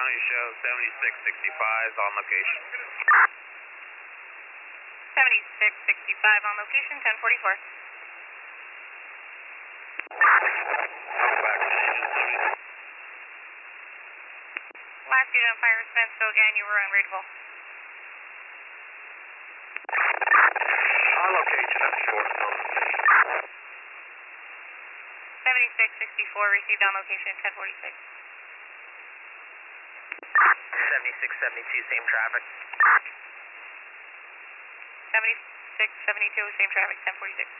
County show 7665 on location. 7665 on location, 1044. Last unit on fire response, go again, you were unreadable. On location at 4. 7664 received on location, 1046. 7672, same traffic. 7672, same traffic, 1046.